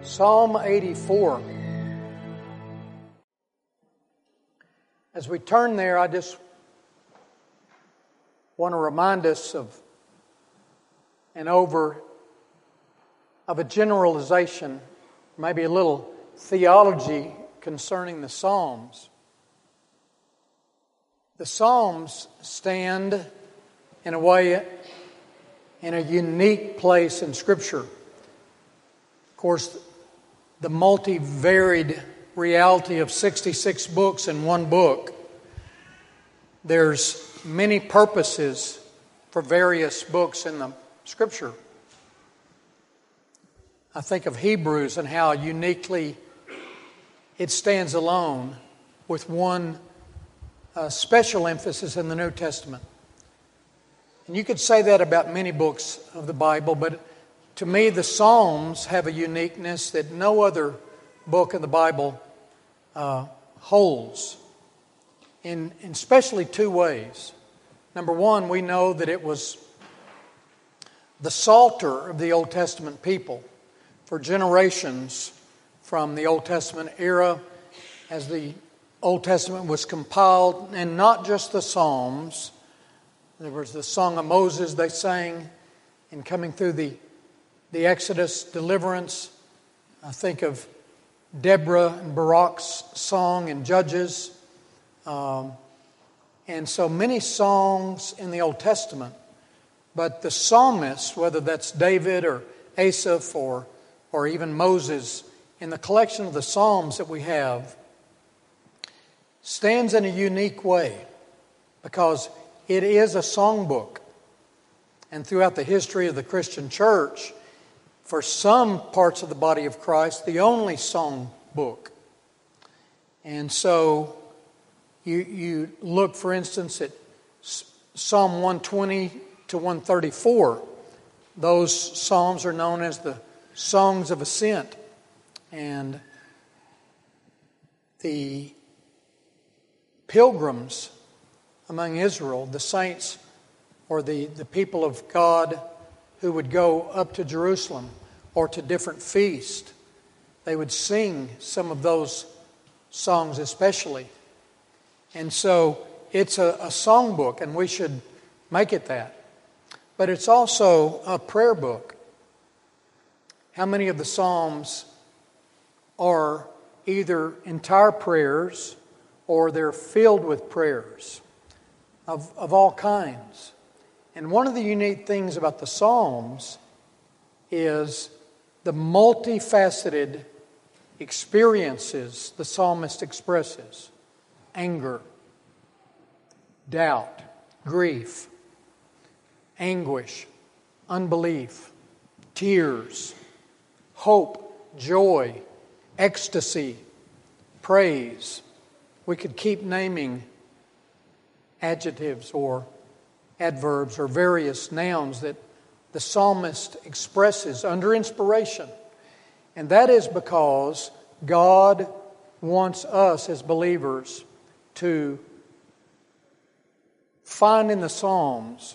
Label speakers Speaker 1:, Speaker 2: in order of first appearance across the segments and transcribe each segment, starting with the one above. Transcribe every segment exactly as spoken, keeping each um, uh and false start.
Speaker 1: Psalm eighty-four. As we turn there, I just want to remind us of and over of a generalization, maybe a little theology concerning the Psalms. The Psalms stand in a way in a unique place in Scripture. Of course, the multivaried reality of sixty-six books in one book. There's many purposes for various books in the Scripture. I think of Hebrews and how uniquely it stands alone with one uh, special emphasis in the New Testament. And you could say that about many books of the Bible, but to me the Psalms have a uniqueness that no other book in the Bible uh, holds, in, in especially two ways. Number one, we know that it was the Psalter of the Old Testament people for generations from the Old Testament era as the Old Testament was compiled, and not just the Psalms. There was the Song of Moses they sang in coming through the, the Exodus deliverance. I think of Deborah and Barak's song in Judges. Um, and so many songs in the Old Testament. But the psalmists, whether that's David or Asaph or, or even Moses, in the collection of the Psalms that we have, stands in a unique way because it is a songbook. And throughout the history of the Christian church, for some parts of the body of Christ, the only song book. And so you, you look, for instance, at Psalm one twenty to one thirty-four. Those psalms are known as the Songs of Ascent. And the pilgrims among Israel, the saints or the, the people of God who would go up to Jerusalem or to different feasts, they would sing some of those songs especially. And so it's a, a songbook, and we should make it that. But it's also a prayer book. How many of the Psalms are either entire prayers or they're filled with prayers of, of all kinds? And one of the unique things about the Psalms is the multifaceted experiences the psalmist expresses. Anger, doubt, grief, anguish, unbelief, tears, hope, joy, ecstasy, praise. We could keep naming adjectives or adverbs or various nouns that the psalmist expresses under inspiration. And that is because God wants us as believers to find in the Psalms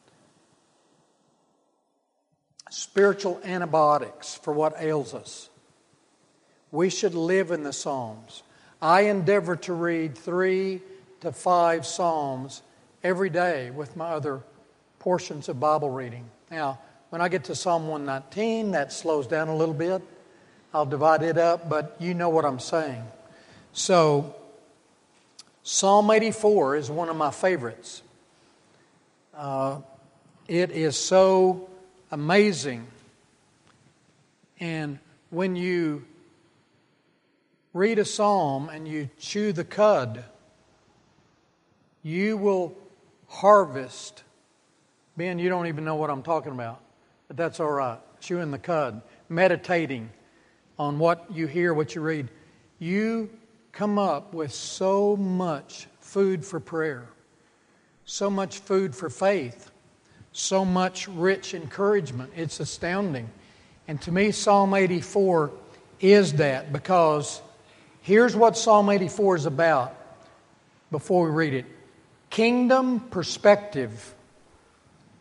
Speaker 1: spiritual antibiotics for what ails us. We should live in the Psalms. I endeavor to read three to five Psalms every day with my other portions of Bible reading. Now, when I get to Psalm one nineteen, that slows down a little bit. I'll divide it up, but you know what I'm saying. So, Psalm eighty-four is one of my favorites. Uh, it is so amazing. And when you read a psalm and you chew the cud, you will harvest. Ben, you don't even know what I'm talking about, but that's all right. Chewing the cud, meditating on what you hear, what you read. You come up with so much food for prayer, so much food for faith, so much rich encouragement. It's astounding. And to me, Psalm eighty-four is that, because here's what Psalm eighty-four is about before we read it. Kingdom perspective,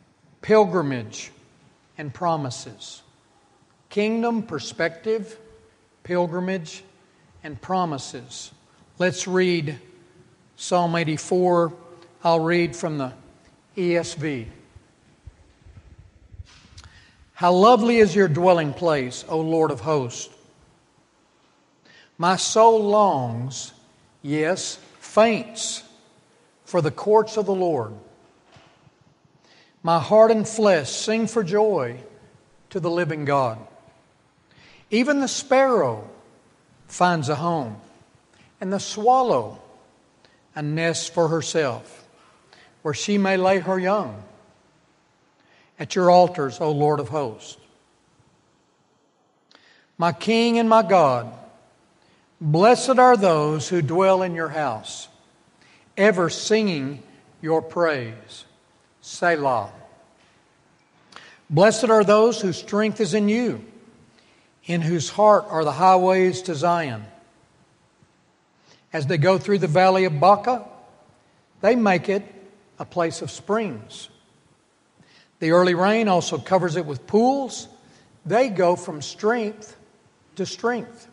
Speaker 1: pilgrimage, and promises. Kingdom perspective, pilgrimage, and promises. Let's read Psalm eighty-four. I'll read from the E S V. How lovely is your dwelling place, O Lord of hosts! My soul longs, yes, faints, for the courts of the Lord. My heart and flesh sing for joy to the living God. Even the sparrow finds a home, and the swallow a nest for herself, where she may lay her young. At your altars, O Lord of hosts. My King and my God, blessed are those who dwell in your house, ever singing your praise. Selah. Blessed are those whose strength is in you, in whose heart are the highways to Zion. As they go through the valley of Baca, they make it a place of springs. The early rain also covers it with pools. They go from strength to strength.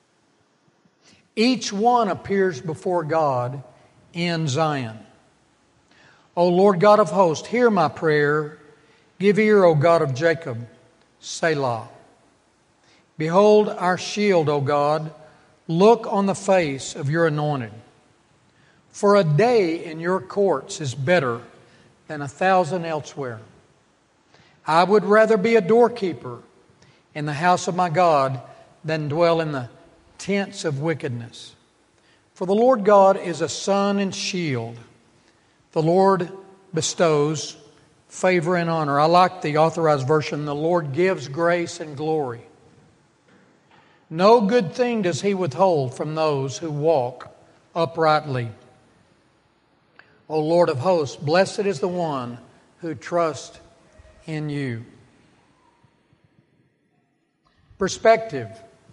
Speaker 1: Each one appears before God in Zion. O Lord God of hosts, hear my prayer. Give ear, O God of Jacob. Selah. Behold our shield, O God. Look on the face of your anointed. For a day in your courts is better than a thousand elsewhere. I would rather be a doorkeeper in the house of my God than dwell in the tents of wickedness. For the Lord God is a sun and shield. The Lord bestows favor and honor. I like the Authorized Version. The Lord gives grace and glory. No good thing does He withhold from those who walk uprightly. O Lord of hosts, blessed is the one who trusts in you. Perspective,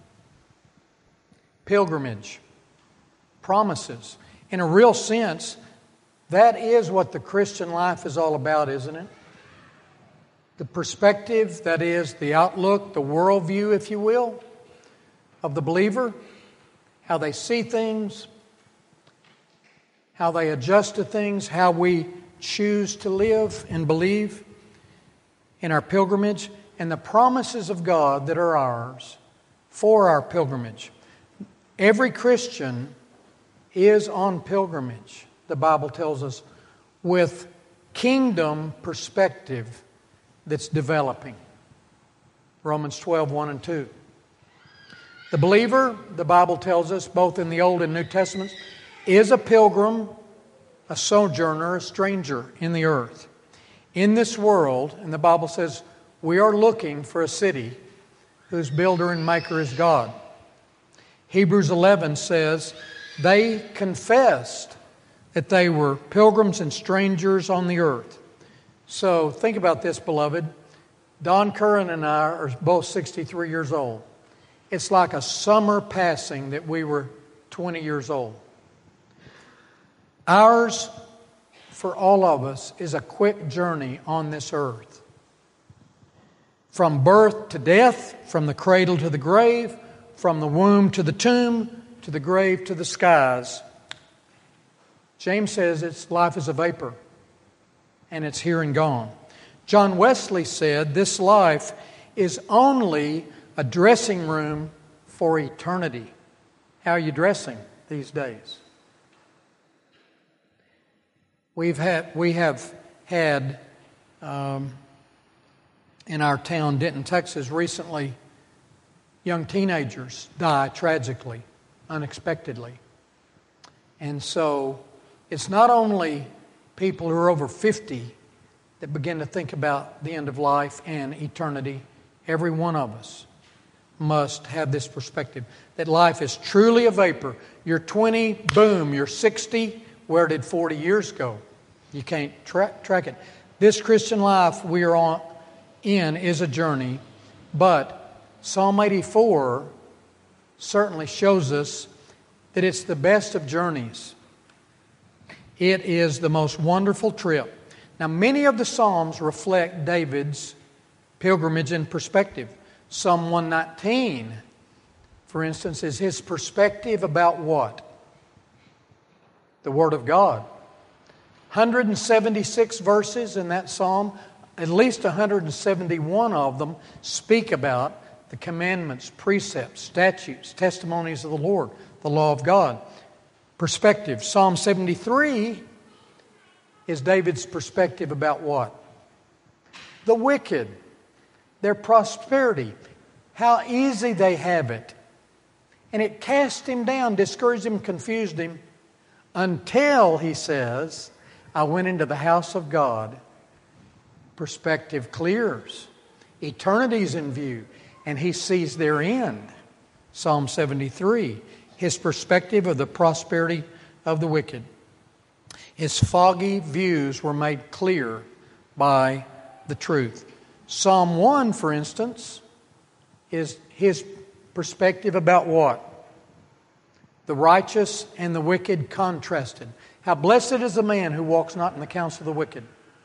Speaker 1: pilgrimage, promises. In a real sense, that is what the Christian life is all about, isn't it? The perspective, that is the outlook, the worldview, if you will, of the believer, how they see things, how they adjust to things, how we choose to live and believe in our pilgrimage, and the promises of God that are ours for our pilgrimage. Every Christian is on pilgrimage, the Bible tells us, with kingdom perspective that's developing. Romans twelve, one and two. The believer, the Bible tells us, both in the Old and New Testaments, is a pilgrim, a sojourner, a stranger in the earth. In this world, and the Bible says, we are looking for a city whose builder and maker is God. Hebrews eleven says, they confessed that they were pilgrims and strangers on the earth. So think about this, beloved. Don Curran and I are both sixty-three years old. It's like a summer passing that we were twenty years old. Ours, for all of us, is a quick journey on this earth. From birth to death, from the cradle to the grave, from the womb to the tomb, to the grave to the skies. James says it's life is a vapor, and it's here and gone. John Wesley said this life is only a dressing room for eternity. How are you dressing these days? We've had, we have had um, in our town, Denton, Texas, recently, young teenagers die tragically, unexpectedly. And so it's not only people who are over fifty that begin to think about the end of life and eternity. Every one of us must have this perspective that life is truly a vapor. You're twenty, boom, you're sixty. Where did forty years go? You can't tra- track it. This Christian life we are on in is a journey, but Psalm eighty-four certainly shows us that it's the best of journeys. It is the most wonderful trip. Now, many of the Psalms reflect David's pilgrimage in perspective. Psalm one nineteen, for instance, is his perspective about what? The Word of God. one hundred seventy-six verses in that psalm, at least one hundred seventy-one of them speak about the commandments, precepts, statutes, testimonies of the Lord, the law of God. Perspective. Psalm seventy-three is David's perspective about what? The wicked, their prosperity, how easy they have it. And it cast him down, discouraged him, confused him, until, he says, I went into the house of God. Perspective clears. Eternity's in view, and he sees their end. Psalm seventy-three, his perspective of the prosperity of the wicked. His foggy views were made clear by the truth. Psalm one, for instance, is his perspective about what? The righteous and the wicked contrasted. How blessed is the man who walks not in the counsel of the wicked.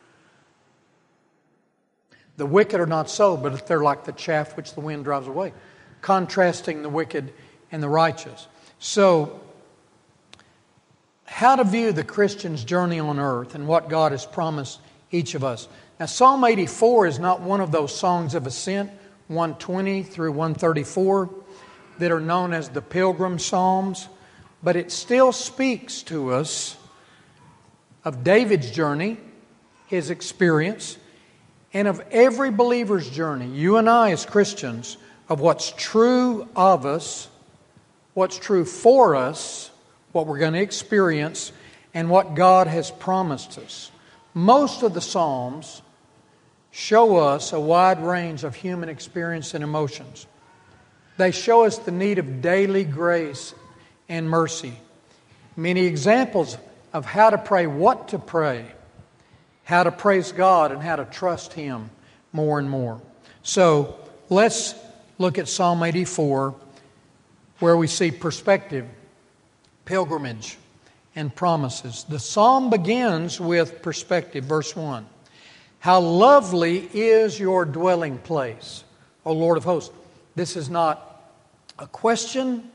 Speaker 1: The wicked are not so, but they're like the chaff which the wind drives away. Contrasting the wicked and the righteous. So, how to view the Christian's journey on earth and what God has promised each of us. Now, Psalm eighty-four is not one of those songs of ascent, one twenty through one thirty-four, that are known as the Pilgrim Psalms, but it still speaks to us of David's journey, his experience, and of every believer's journey, you and I as Christians, of what's true of us, what's true for us, what we're going to experience, and what God has promised us. Most of the Psalms show us a wide range of human experience and emotions. They show us the need of daily grace and mercy. Many examples of how to pray, what to pray, how to praise God, and how to trust Him more and more. So let's look at Psalm eighty-four, where we see perspective, pilgrimage, and promises. The psalm begins with perspective, verse one. How lovely is your dwelling place, O Lord of hosts. This is not a question,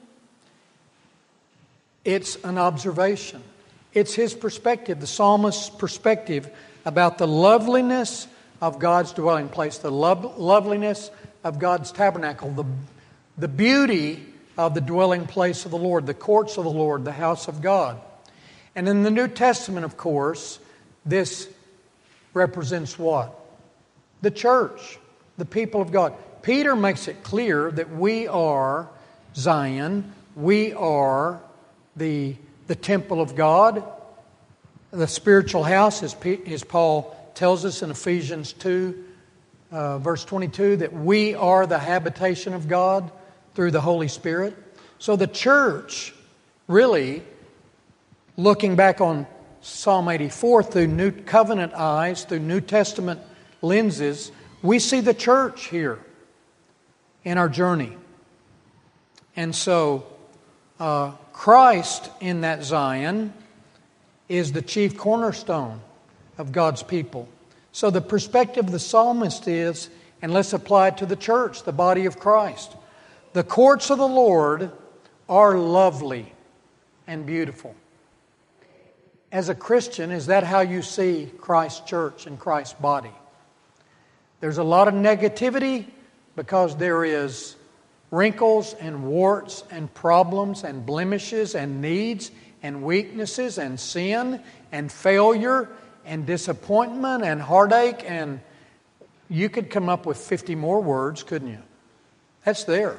Speaker 1: it's an observation. It's his perspective, the psalmist's perspective about the loveliness of God's dwelling place, the lo- loveliness of God's tabernacle, the, the beauty of the dwelling place of the Lord, the courts of the Lord, the house of God. And in the New Testament, of course, this represents what? The church, the people of God. Peter makes it clear that we are Zion, we are the, the temple of God, the spiritual house, as, P, as Paul tells us in Ephesians two, uh, verse twenty-two, that we are the habitation of God through the Holy Spirit. So the church, really, looking back on Psalm eighty-four through New Covenant eyes, through New Testament lenses, we see the church here in our journey. And so, uh, Christ in that Zion is the chief cornerstone of God's people. So the perspective of the psalmist is, and let's apply it to the church, the body of Christ. The courts of the Lord are lovely and beautiful. As a Christian, is that how you see Christ's church and Christ's body? There's a lot of negativity because there is wrinkles and warts and problems and blemishes and needs and weaknesses and sin and failure and disappointment and heartache, and you could come up with fifty more words, couldn't you? That's there.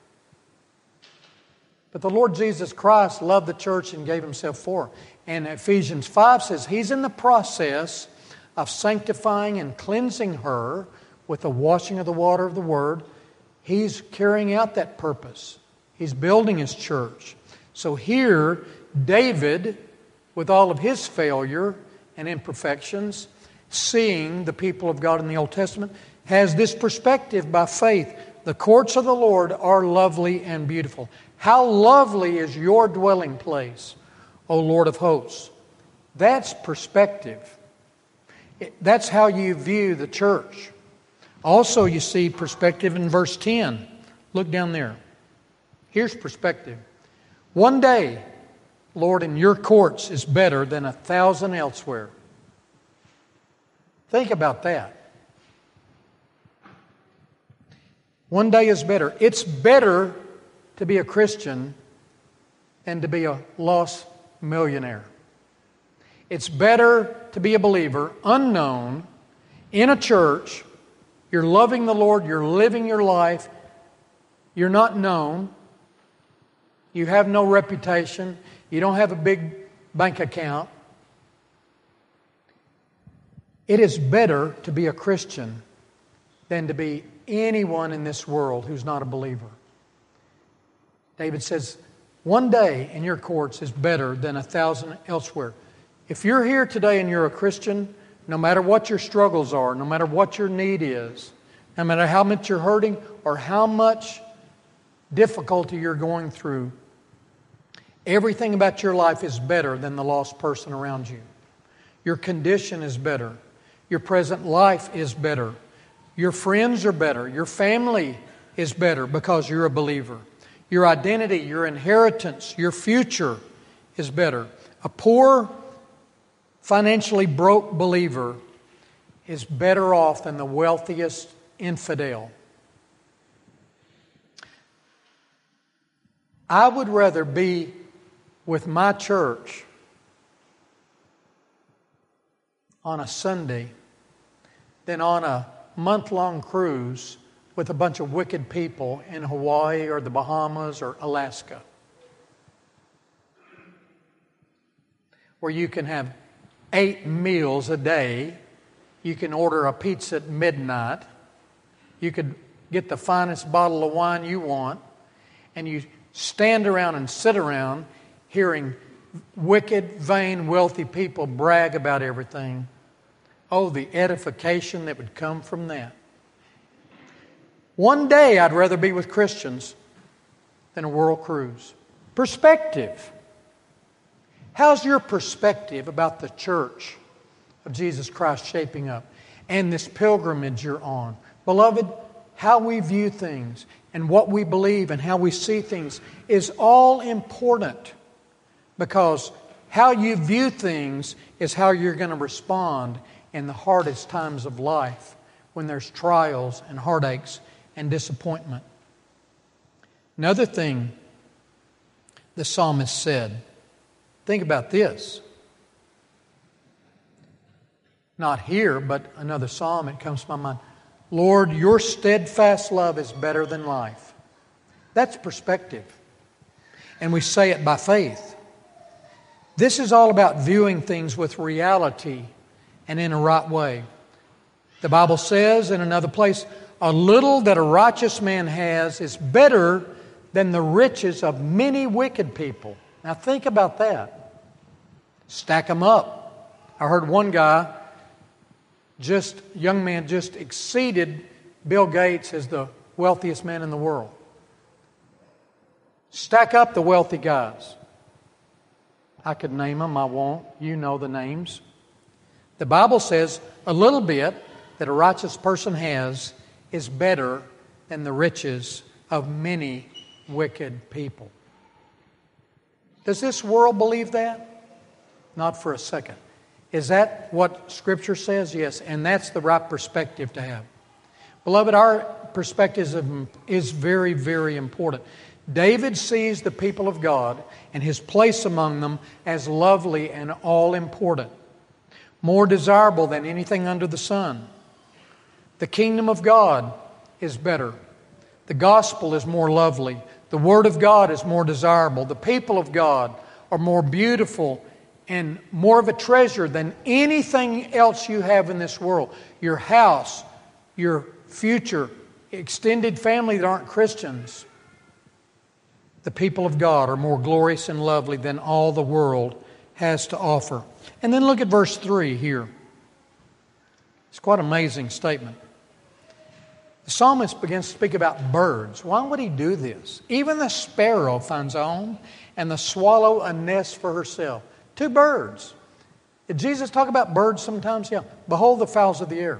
Speaker 1: But the Lord Jesus Christ loved the church and gave Himself for her. And Ephesians five says He's in the process of sanctifying and cleansing her with the washing of the water of the Word. He's carrying out that purpose. He's building His church. So here, David, with all of his failure and imperfections, seeing the people of God in the Old Testament, has this perspective by faith. The courts of the Lord are lovely and beautiful. How lovely is your dwelling place, O Lord of hosts. That's perspective. That's how you view the church. Also, you see perspective in verse ten. Look down there. Here's perspective. One day, Lord, in your courts is better than a thousand elsewhere. Think about that. One day is better. It's better to be a Christian than to be a lost millionaire. It's better to be a believer, unknown, in a church. You're loving the Lord, you're living your life, you're not known, you have no reputation, you don't have a big bank account. It is better to be a Christian than to be anyone in this world who's not a believer. David says, one day in your courts is better than a thousand elsewhere. If you're here today and you're a Christian, no matter what your struggles are, no matter what your need is, no matter how much you're hurting or how much difficulty you're going through, everything about your life is better than the lost person around you. Your condition is better. Your present life is better. Your friends are better. Your family is better because you're a believer. Your identity, your inheritance, your future is better. A poor, financially broke believer is better off than the wealthiest infidel. I would rather be with my church on a Sunday than on a month-long cruise with a bunch of wicked people in Hawaii or the Bahamas or Alaska, where you can have eight meals a day, you can order a pizza at midnight, you could get the finest bottle of wine you want, and you stand around and sit around hearing wicked, vain, wealthy people brag about everything. Oh, the edification that would come from that. One day I'd rather be with Christians than a world cruise. Perspective. How's your perspective about the church of Jesus Christ shaping up and this pilgrimage you're on? Beloved, how we view things and what we believe and how we see things is all important, because how you view things is how you're going to respond in the hardest times of life when there's trials and heartaches and disappointment. Another thing the psalmist said, think about this. Not here, but another psalm, it comes to my mind. Lord, your steadfast love is better than life. That's perspective. And we say it by faith. This is all about viewing things with reality and in a right way. The Bible says in another place, a little that a righteous man has is better than the riches of many wicked people. Now think about that. Stack them up. I heard one guy, just young man, just exceeded Bill Gates as the wealthiest man in the world. Stack up the wealthy guys. I could name them, I won't. You know the names. The Bible says a little bit that a righteous person has is better than the riches of many wicked people. Does this world believe that? Not for a second. Is that what Scripture says? Yes, and that's the right perspective to have. Beloved, our perspective is very, very important. David sees the people of God and His place among them as lovely and all-important, more desirable than anything under the sun. The kingdom of God is better. The gospel is more lovely. The Word of God is more desirable. The people of God are more beautiful and more of a treasure than anything else you have in this world. Your house, your future, extended family that aren't Christians. The people of God are more glorious and lovely than all the world has to offer. And then look at verse three here. It's quite an amazing statement. The psalmist begins to speak about birds. Why would he do this? Even the sparrow finds a home, and the swallow a nest for herself. Two birds. Did Jesus talk about birds sometimes? Yeah. Behold the fowls of the air.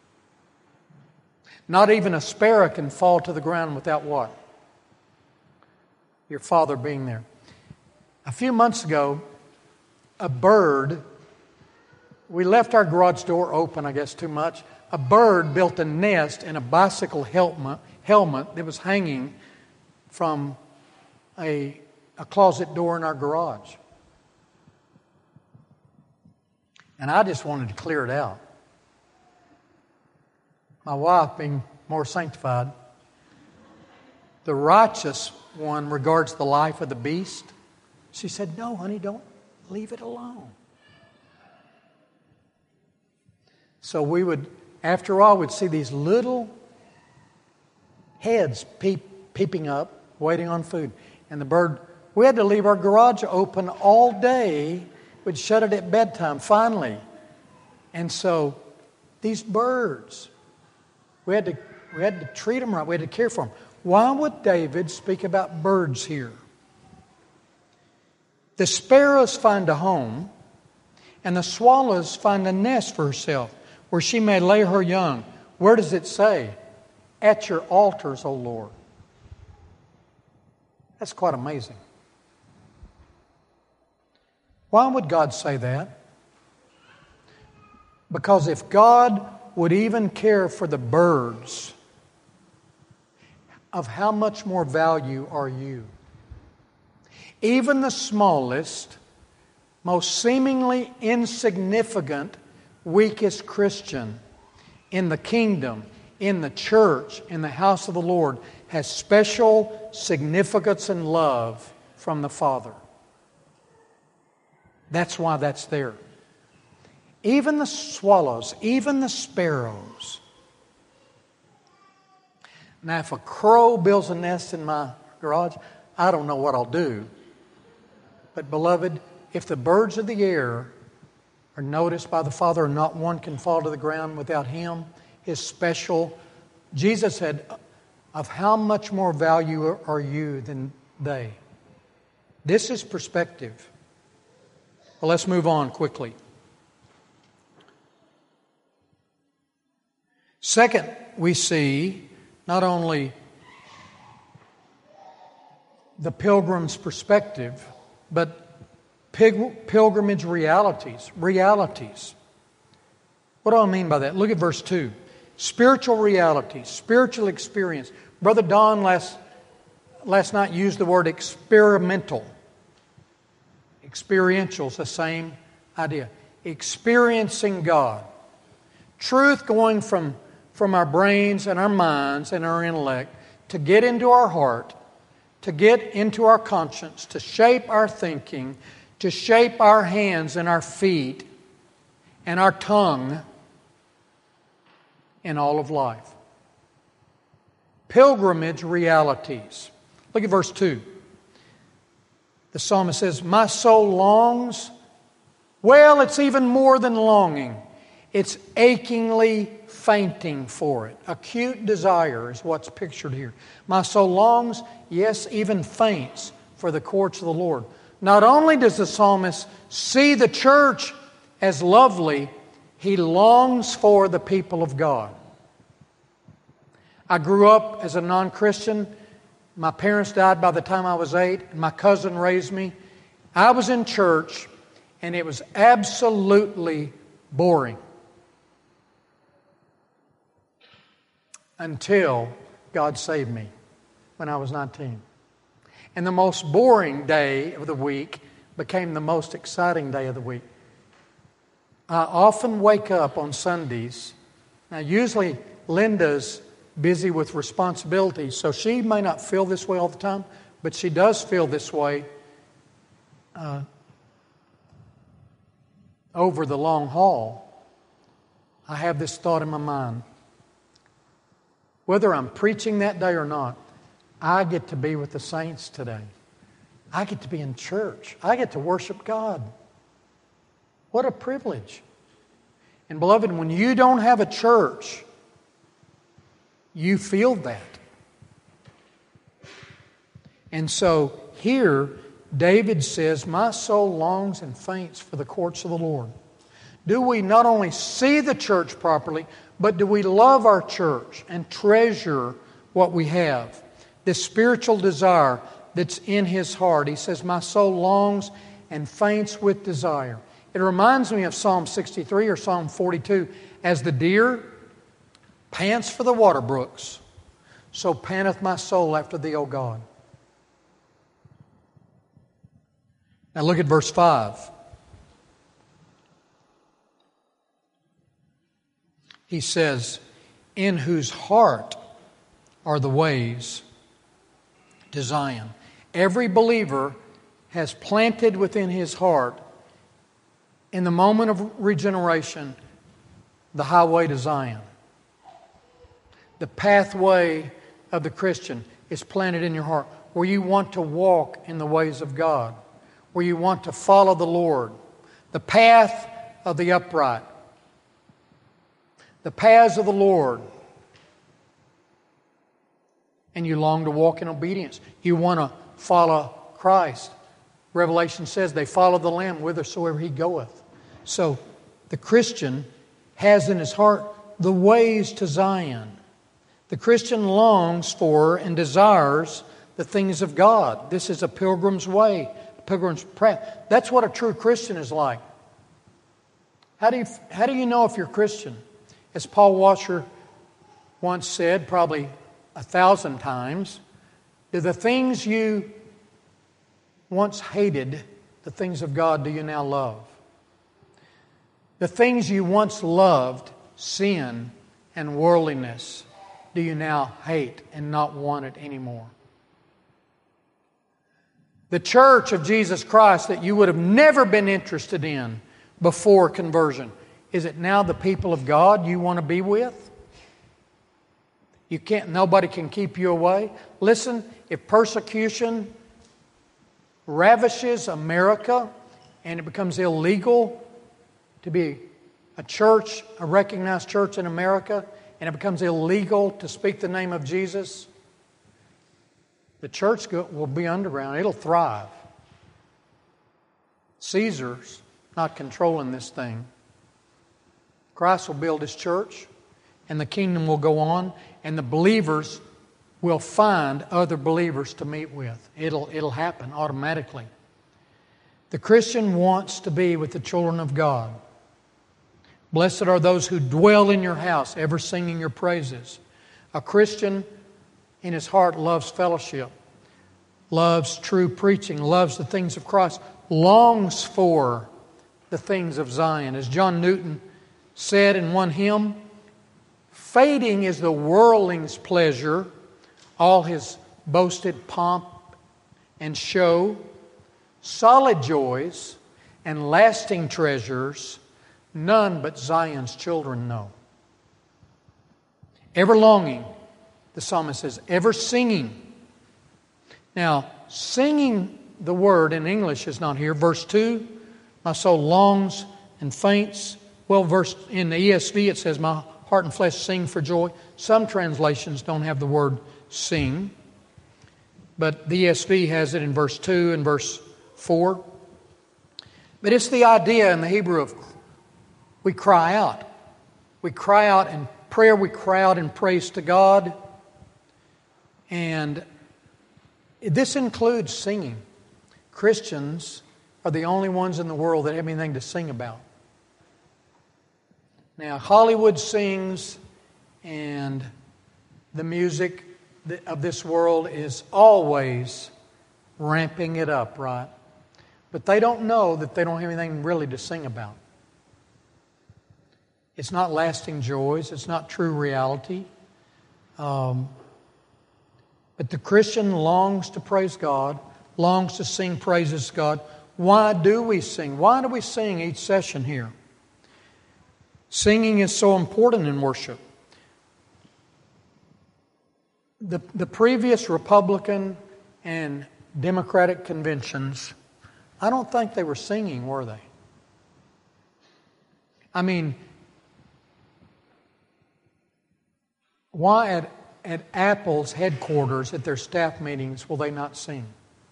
Speaker 1: Not even a sparrow can fall to the ground without what? your Father being there. A few months ago, a bird, we left our garage door open, I guess too much. A bird built a nest in a bicycle helmet, helmet that was hanging from a, a closet door in our garage. And I just wanted to clear it out. My wife, being more sanctified, the righteous one regards the life of the beast. She said, no, honey, don't leave it alone. So we would, after a while, we'd see these little heads peep, peeping up, waiting on food. And the bird, we had to leave our garage open all day. We'd shut it at bedtime, finally. And so these birds, we had to we had to treat them right. We had to care for them. Why would David speak about birds here? The sparrows find a home, and the swallows find a nest for herself, where she may lay her young. Where does it say? At your altars, O Lord. That's quite amazing. Why would God say that? Because if God would even care for the birds, of how much more value are you? Even the smallest, most seemingly insignificant, weakest Christian in the kingdom, in the church, in the house of the Lord, has special significance and love from the Father. That's why that's there. Even the swallows, even the sparrows. Now, if a crow builds a nest in my garage, I don't know what I'll do. But, beloved, if the birds of the air are noticed by the Father, and not one can fall to the ground without Him, His special... Jesus said, of how much more value are you than they? This is perspective. Well, let's move on quickly. Second, we see not only the pilgrim's perspective, but pig- pilgrimage realities. Realities. What do I mean by that? Look at verse two. Spiritual realities, spiritual experience. Brother Don last, last night used the word experimental. Experiential is the same idea. Experiencing God. Truth going from, from our brains and our minds and our intellect to get into our heart, to get into our conscience, to shape our thinking, to shape our hands and our feet and our tongue in all of life. Pilgrimage realities. Look at verse two. The psalmist says, my soul longs. Well, it's even more than longing. It's achingly fainting for it. Acute desire is what's pictured here. My soul longs, yes, even faints for the courts of the Lord. Not only does the psalmist see the church as lovely, he longs for the people of God. I grew up as a non-Christian. My parents died by the time I was eight. My cousin raised me. I was in church, and it was absolutely boring. Until God saved me when I was nineteen. And the most boring day of the week became the most exciting day of the week. I often wake up on Sundays. Now, usually Linda's busy with responsibilities, so she may not feel this way all the time, but she does feel this way uh, over the long haul. I have this thought in my mind. Whether I'm preaching that day or not, I get to be with the saints today. I get to be in church. I get to worship God. What a privilege. And beloved, when you don't have a church, you feel that. And so here, David says, my soul longs and faints for the courts of the Lord. Do we not only see the church properly, but do we love our church and treasure what we have? This spiritual desire, that's in his heart. He says, my soul longs and faints with desire. It reminds me of Psalm sixty-three or Psalm forty-two. As the deer pants for the water brooks, so panteth my soul after thee, O God. Now look at verse five. He says, in whose heart are the ways to Zion. Every believer has planted within his heart, in the moment of regeneration, the highway to Zion. The pathway of the Christian is planted in your heart, where you want to walk in the ways of God, where you want to follow the Lord. The path of the upright. The paths of the Lord. And you long to walk in obedience. You want to follow Christ. Revelation says they follow the Lamb whithersoever He goeth. So the Christian has in his heart the ways to Zion. The Christian longs for and desires the things of God. This is a pilgrim's way, a pilgrim's path. That's what a true Christian is like. How do you, how do you know if you're Christian? As Paul Washer once said, probably a thousand times, do the things you once hated, the things of God, do you now love? The things you once loved, sin and worldliness, do you now hate and not want it anymore? The church of Jesus Christ that you would have never been interested in before conversion, is it now the people of God you want to be with? You can't, nobody can keep you away. Listen, if persecution ravishes America and it becomes illegal to be a church, a recognized church in America, and it becomes illegal to speak the name of Jesus, the church will be underground. It'll thrive. Caesar's not controlling this thing. Christ will build His church, and the kingdom will go on, and the believers will find other believers to meet with. It'll, it'll happen automatically. The Christian wants to be with the children of God. Blessed are those who dwell in your house, ever singing your praises. A Christian in his heart loves fellowship, loves true preaching, loves the things of Christ, longs for the things of Zion. As John Newton said in one hymn, fading is the worldling's pleasure, all his boasted pomp and show, solid joys and lasting treasures, none but Zion's children know. Ever longing, the psalmist says, ever singing. Now, singing, the word in English is not here. Verse two, my soul longs and faints. Well, verse in the E S V it says, my heart and flesh sing for joy. Some translations don't have the word sing, but the E S V has it in verse two and verse four. But it's the idea in the Hebrew of we cry out. We cry out in prayer, we cry out in praise to God. And this includes singing. Christians are the only ones in the world that have anything to sing about. Now, Hollywood sings, and the music of this world is always ramping it up, right? But they don't know that they don't have anything really to sing about. It's not lasting joys. It's not true reality. Um, but the Christian longs to praise God, longs to sing praises to God. Why do we sing? Why do we sing each session here? Singing is so important in worship. The, the previous Republican and Democratic conventions, I don't think they were singing, were they? I mean, why at, at Apple's headquarters, at their staff meetings, will they not sing?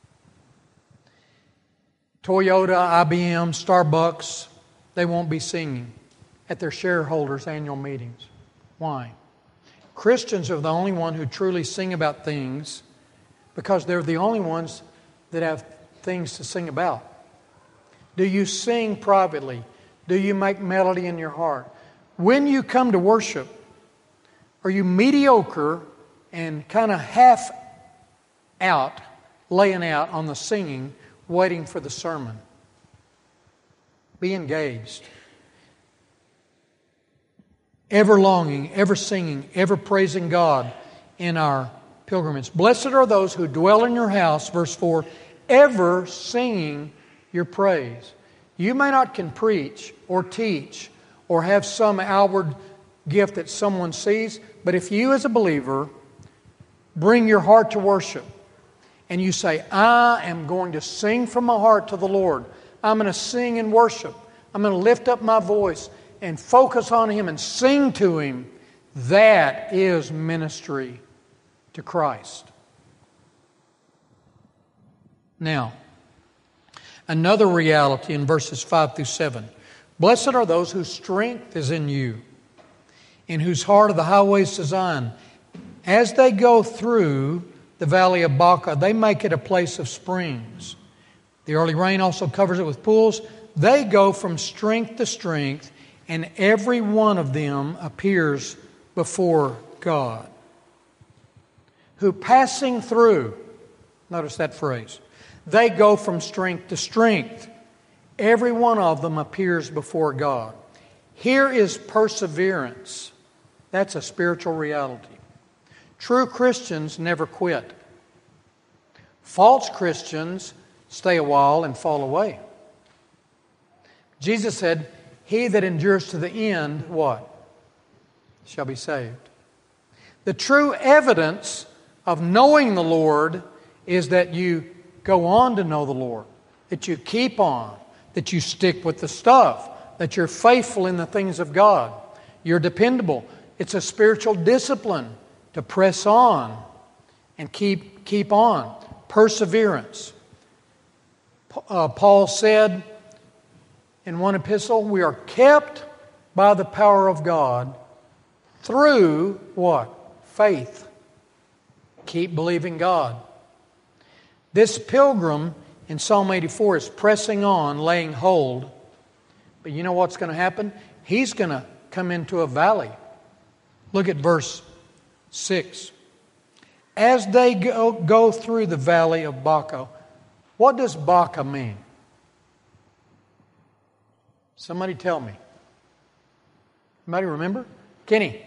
Speaker 1: Toyota, I B M, Starbucks, they won't be singing at their shareholders' annual meetings. Why? Christians are the only one who truly sing about things because they're the only ones that have things to sing about. Do you sing privately? Do you make melody in your heart? When you come to worship, are you mediocre and kind of half out, laying out on the singing, waiting for the sermon? Be engaged. Ever longing, ever singing, ever praising God in our pilgrimage. Blessed are those who dwell in your house, verse four, ever singing your praise. You may not can preach or teach or have some outward gift that someone sees, but if you as a believer bring your heart to worship and you say, I am going to sing from my heart to the Lord. I'm going to sing and worship. I'm going to lift up my voice and focus on Him and sing to Him. That is ministry to Christ. Now, another reality in verses five through seven. Blessed are those whose strength is in you, in whose heart are the highways to Zion. As they go through the valley of Baca, they make it a place of springs. The early rain also covers it with pools. They go from strength to strength, and every one of them appears before God. Who passing through, notice that phrase, they go from strength to strength. Every one of them appears before God. Here is perseverance. That's a spiritual reality. True Christians never quit. False Christians stay a while and fall away. Jesus said, he that endures to the end, what? Shall be saved. The true evidence of knowing the Lord is that you go on to know the Lord, that you keep on, that you stick with the stuff, that you're faithful in the things of God. You're dependable. It's a spiritual discipline to press on and keep, keep on. Perseverance. Uh, Paul said in one epistle, we are kept by the power of God through what? Faith. Keep believing God. This pilgrim in Psalm eighty-four is pressing on, laying hold. But you know what's going to happen? He's going to come into a valley. Look at verse six. As they go, go through the valley of Baca. What does Baca mean? Somebody tell me. Anybody remember? Kenny.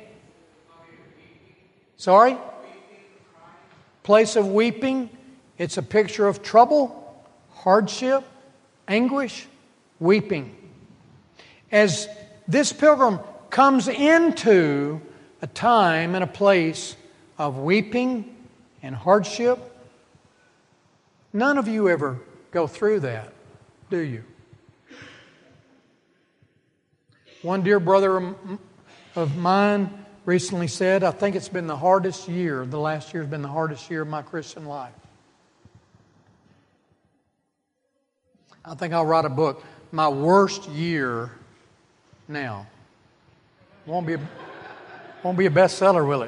Speaker 1: Sorry? Place of weeping. It's a picture of trouble, hardship, anguish, weeping. As this pilgrim comes into a time and a place of weeping and hardship, none of you ever go through that, do you? One dear brother of mine recently said, I think it's been the hardest year, the last year has been the hardest year of my Christian life. I think I'll write a book, My Worst Year Now. Won't be a, won't be a bestseller, will it?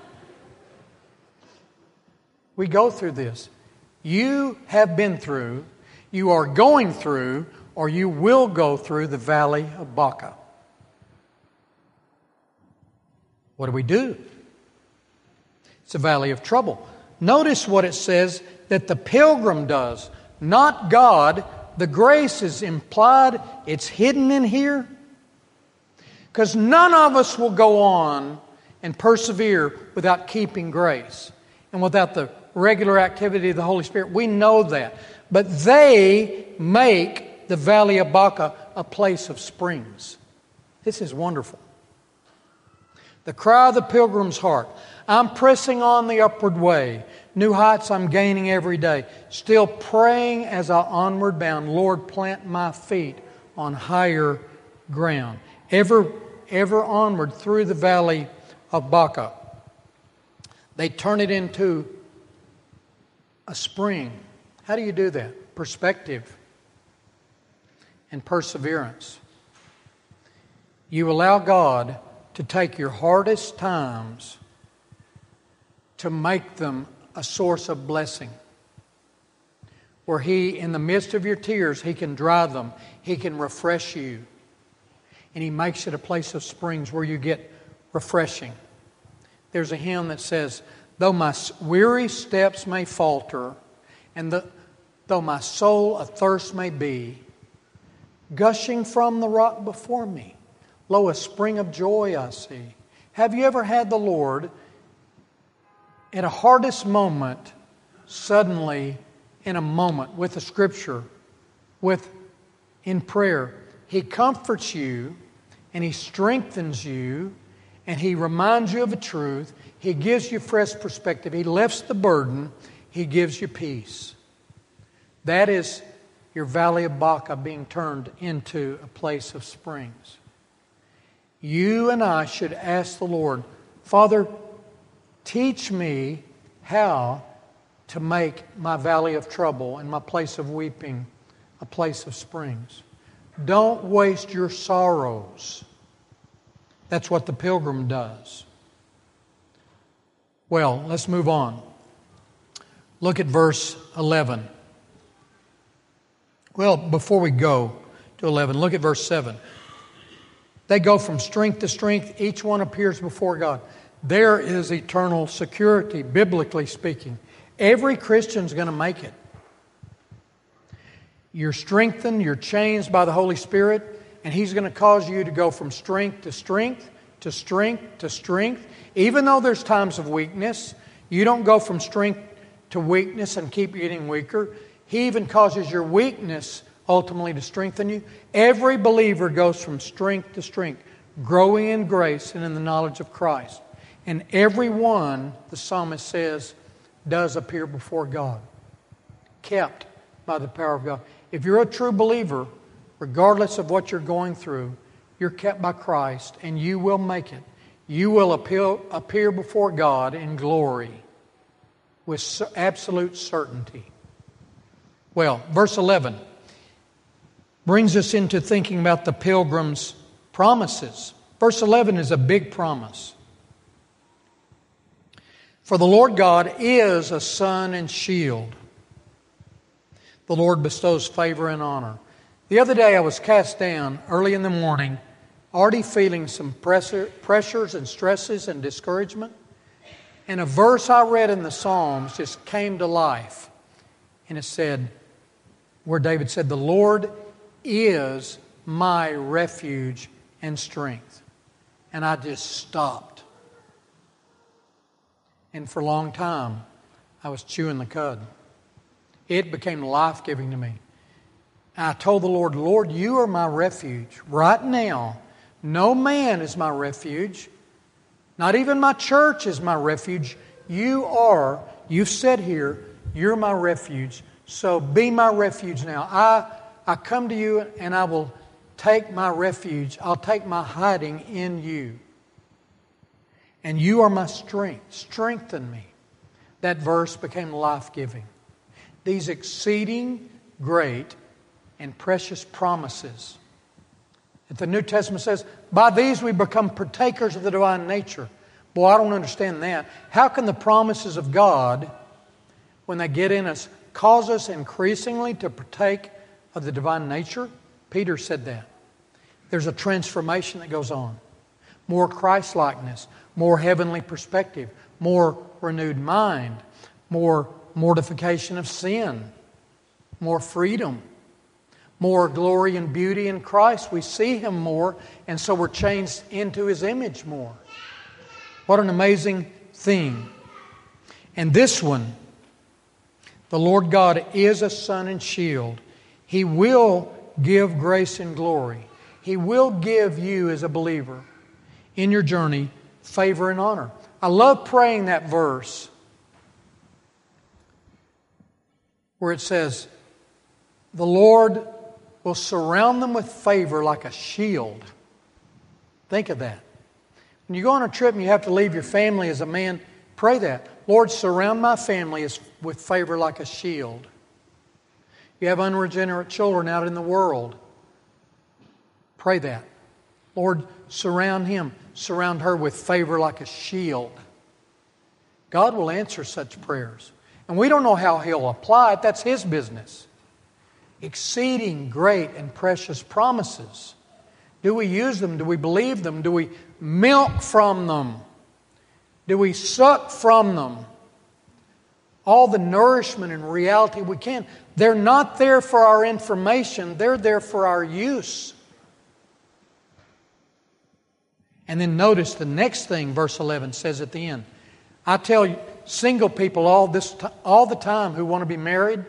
Speaker 1: We go through this. You have been through, you are going through, or you will go through the valley of Baca. What do we do? It's a valley of trouble. Notice what it says that the pilgrim does, not God. The grace is implied. It's hidden in here. Because none of us will go on and persevere without keeping grace and without the regular activity of the Holy Spirit. We know that. But they make the valley of Baca a place of springs. This is wonderful. The cry of the pilgrim's heart. I'm pressing on the upward way. New heights I'm gaining every day. Still praying as I onward bound. Lord, plant my feet on higher ground. Ever, ever onward through the valley of Baca. They turn it into a spring. How do you do that? Perspective and perseverance. You allow God to take your hardest times to make them a source of blessing. Where He, in the midst of your tears, He can dry them. He can refresh you. And He makes it a place of springs where you get refreshing. There's a hymn that says, though my weary steps may falter, and the, though my soul athirst may be, gushing from the rock before me, lo, a spring of joy I see. Have you ever had the Lord, at a hardest moment, suddenly, in a moment, with the Scripture, with in prayer, He comforts you, and He strengthens you, and He reminds you of the truth. He gives you fresh perspective. He lifts the burden. He gives you peace. That is your valley of Baca being turned into a place of springs. You and I should ask the Lord, Father, teach me how to make my valley of trouble and my place of weeping a place of springs. Don't waste your sorrows. That's what the pilgrim does. Well, let's move on. Look at verse eleven. Well, before we go to eleven, look at verse seven. They go from strength to strength. Each one appears before God. There is eternal security, biblically speaking. Every Christian's going to make it. You're strengthened, you're changed by the Holy Spirit, and He's going to cause you to go from strength to strength, to strength to strength. Even though there's times of weakness, you don't go from strength to weakness and keep getting weaker. He even causes your weakness ultimately to strengthen you. Every believer goes from strength to strength, growing in grace and in the knowledge of Christ. And every one, the psalmist says, does appear before God, kept by the power of God. If you're a true believer, regardless of what you're going through, you're kept by Christ and you will make it. You will appeal, appear before God in glory with absolute certainty. Well, verse eleven brings us into thinking about the pilgrim's promises. Verse eleven is a big promise. For the Lord God is a sun and shield. The Lord bestows favor and honor. The other day I was cast down early in the morning, already feeling some pressure, pressures and stresses and discouragement. And a verse I read in the Psalms just came to life. And it said, where David said, the Lord is my refuge and strength. And I just stopped. And for a long time, I was chewing the cud. It became life-giving to me. I told the Lord, Lord, you are my refuge. Right now, no man is my refuge. Not even my church is my refuge. You are, you've said here, you're my refuge. So be my refuge now. I, I come to you and I will take my refuge. I'll take my hiding in you. And you are my strength. Strengthen me. That verse became life-giving. These exceeding great and precious promises that the New Testament says, by these we become partakers of the divine nature. Boy, I don't understand that. How can the promises of God, when they get in us, cause us increasingly to partake of the divine nature? Peter said that. There's a transformation that goes on. More Christ-likeness, more heavenly perspective, more renewed mind, more mortification of sin, more freedom, more glory and beauty in Christ. We see Him more, and so we're changed into His image more. What an amazing thing. And this one, the Lord God is a sun and shield. He will give grace and glory. He will give you as a believer in your journey favor and honor. I love praying that verse where it says, the Lord will surround them with favor like a shield. Think of that. When you go on a trip and you have to leave your family as a man, pray that. Lord, surround my family as, with favor like a shield. You have unregenerate children out in the world. Pray that. Lord, surround him, surround her with favor like a shield. God will answer such prayers. And we don't know how He'll apply it. That's His business. Exceeding great and precious promises. Do we use them? Do we believe them? Do we milk from them? Do we suck from them? All the nourishment and reality we can. They're not there for our information. They're there for our use. And then notice the next thing verse eleven says at the end. I tell you, single people all this t- all the time who want to be married,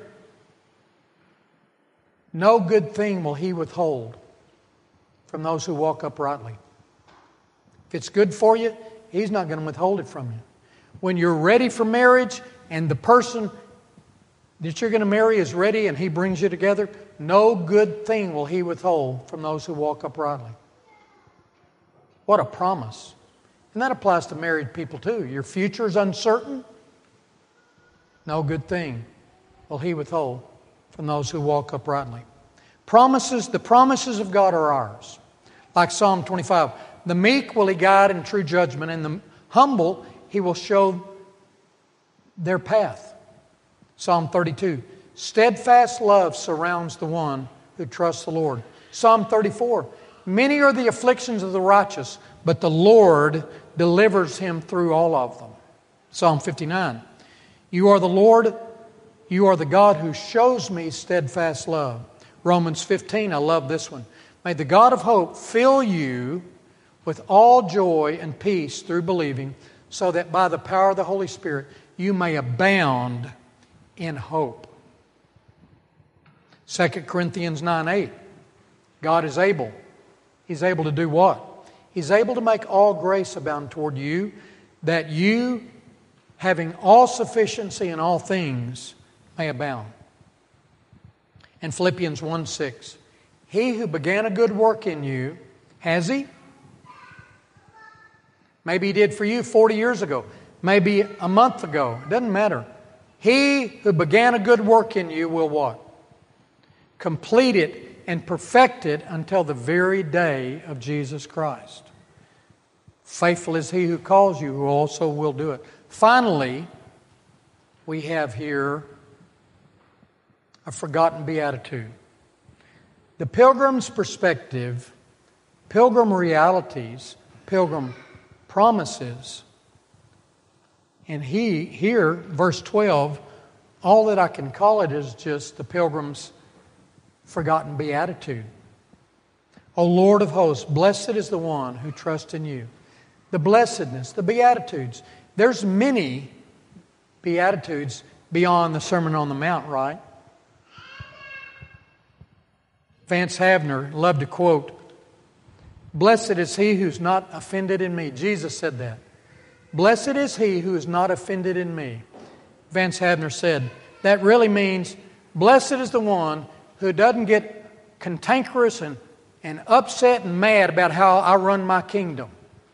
Speaker 1: no good thing will He withhold from those who walk uprightly. If it's good for you, He's not going to withhold it from you. When you're ready for marriage and the person that you're going to marry is ready and He brings you together, no good thing will He withhold from those who walk uprightly. What a promise. And that applies to married people too. Your future is uncertain. No good thing will He withhold from those who walk uprightly. Promises, the promises of God are ours. Like Psalm twenty-five. The meek will He guide in true judgment, and the humble He will show their path. Psalm thirty-two. Steadfast love surrounds the one who trusts the Lord. Psalm thirty-four. Many are the afflictions of the righteous, but the Lord delivers him through all of them. Psalm fifty-nine. You are the Lord, you are the God who shows me steadfast love. Romans fifteen, I love this one. May the God of hope fill you with all joy and peace through believing, so that by the power of the Holy Spirit you may abound in hope. Second Corinthians nine eight. God is able. He's able to do what? He's able to make all grace abound toward you, that you, having all sufficiency in all things, may abound. And Philippians one six. He who began a good work in you, has He? Maybe He did for you forty years ago. Maybe a month ago. It doesn't matter. He who began a good work in you will what? Complete it and perfect it until the very day of Jesus Christ. Faithful is He who calls you, who also will do it. Finally, we have here a forgotten beatitude. The pilgrim's perspective, pilgrim realities, pilgrim promises. And he, here, verse twelve, all that I can call it is just the pilgrim's forgotten beatitude. O Lord of hosts, blessed is the one who trusts in you. The blessedness, the beatitudes. There's many beatitudes beyond the Sermon on the Mount, right? Vance Havner loved to quote, blessed is he who's not offended in me. Jesus said that. Blessed is he who is not offended in me. Vance Havner said, that really means blessed is the one who doesn't get cantankerous and, and upset and mad about how I run my kingdom.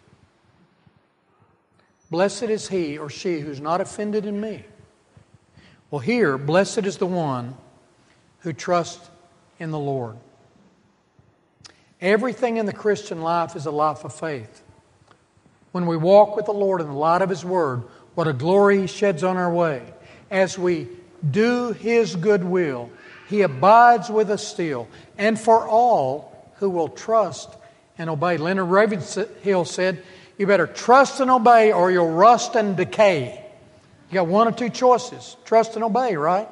Speaker 1: Blessed is he or she who's not offended in me. Well, here, blessed is the one who trusts in the Lord. Everything in the Christian life is a life of faith. When we walk with the Lord in the light of His Word, what a glory He sheds on our way. As we do His good will, He abides with us still. And for all who will trust and obey. Leonard Ravenhill said, you better trust and obey or you'll rust and decay. You got one or two choices. Trust and obey, right?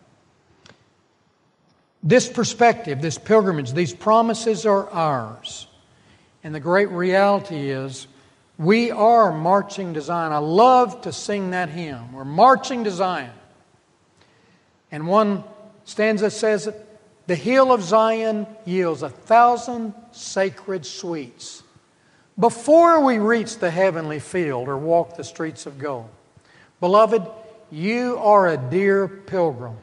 Speaker 1: This perspective, this pilgrimage, these promises are ours. And the great reality is we are marching to Zion. I love to sing that hymn. We're marching to Zion. And one stanza says it, the hill of Zion yields a thousand sacred sweets before we reach the heavenly field or walk the streets of gold. Beloved, you are a dear pilgrim.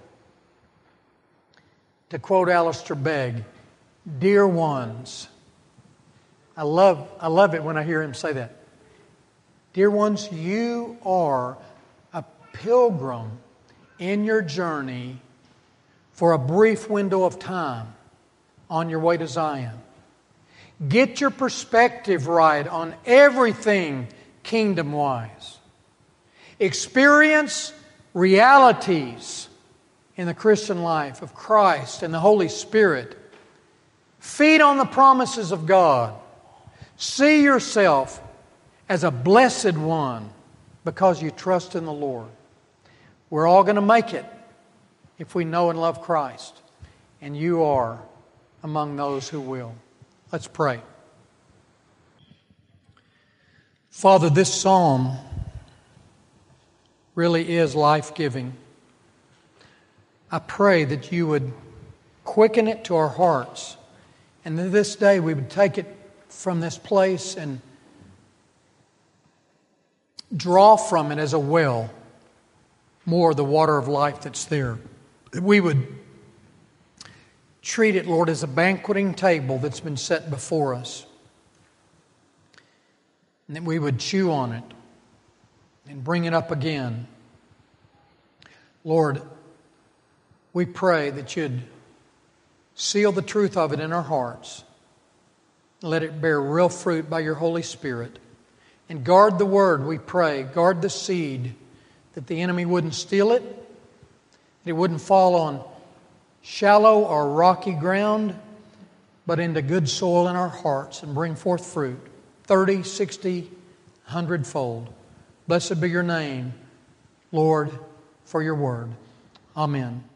Speaker 1: To quote Alistair Begg, dear ones. I love, I love it when I hear him say that. Dear ones, you are a pilgrim in your journey for a brief window of time on your way to Zion. Get your perspective right on everything kingdom-wise. experience realities in the Christian life of Christ and the Holy Spirit. Feed on the promises of God. See yourself as a blessed one because you trust in the Lord. We're all going to make it if we know and love Christ. And you are among those who will. Let's pray. Father, this psalm really is life-giving. I pray that you would quicken it to our hearts, and that this day we would take it from this place and draw from it as a well more of the water of life that's there. That we would treat it, Lord, as a banqueting table that's been set before us. And that we would chew on it and bring it up again. Lord, we pray that you'd seal the truth of it in our hearts. Let it bear real fruit by your Holy Spirit. And guard the word, we pray. Guard the seed, that the enemy wouldn't steal it, that it wouldn't fall on shallow or rocky ground, but into good soil in our hearts and bring forth fruit, thirty, sixty, one hundred fold. Blessed be your name, Lord, for your word. Amen.